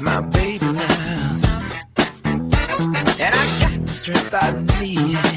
my baby now. And I got the strength I need